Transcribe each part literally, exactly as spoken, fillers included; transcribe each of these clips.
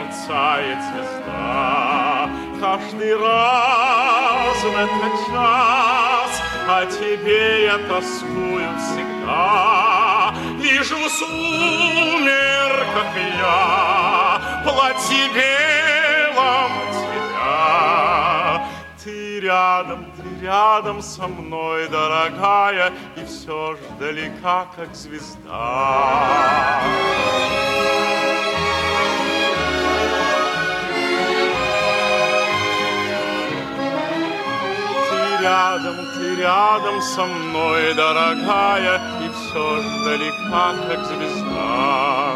мерцает звезда. Каждый раз в этот час о тебе я тоскую всегда. Вижу в сумерках я платье белом тебя. Ты рядом, ты рядом со мной, дорогая, и все ж далека, как звезда. Ты рядом, ты рядом со мной, дорогая, и все ж далека, как звезда.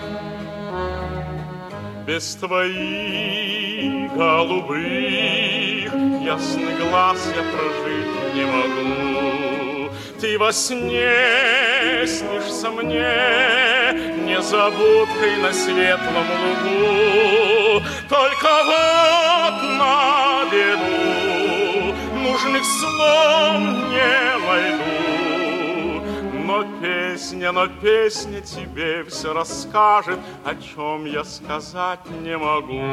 Без твоих голубых ясный глаз я прожить не могу. Ты во сне снишься мне незабудкой на светлом лугу. Только вот на беду нужных слов не найду. Но песня, но песня тебе все расскажет, о чем я сказать не могу.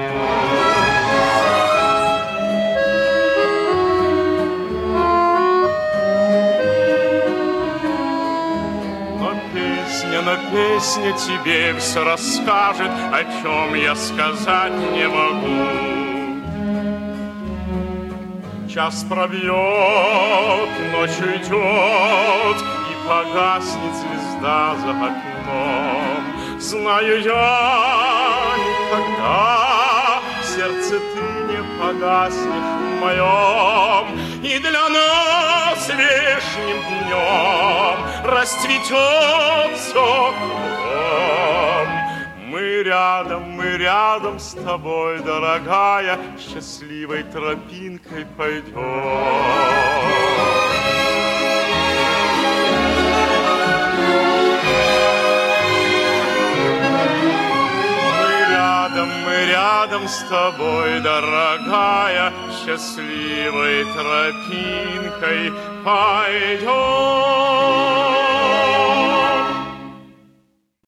Но песня, но песня тебе все расскажет, о чем я сказать не могу. Час пробьет, ночь уйдет, и погаснет звезда за окном. Знаю я никогда, в сердце ты не погаснешь в моем. И для нас вешним днем расцветет все кругом. Мы рядом, мы рядом с тобой, дорогая, счастливой тропинкой пойдем. Мы рядом с тобой, дорогая, счастливой тропинкой пойдем.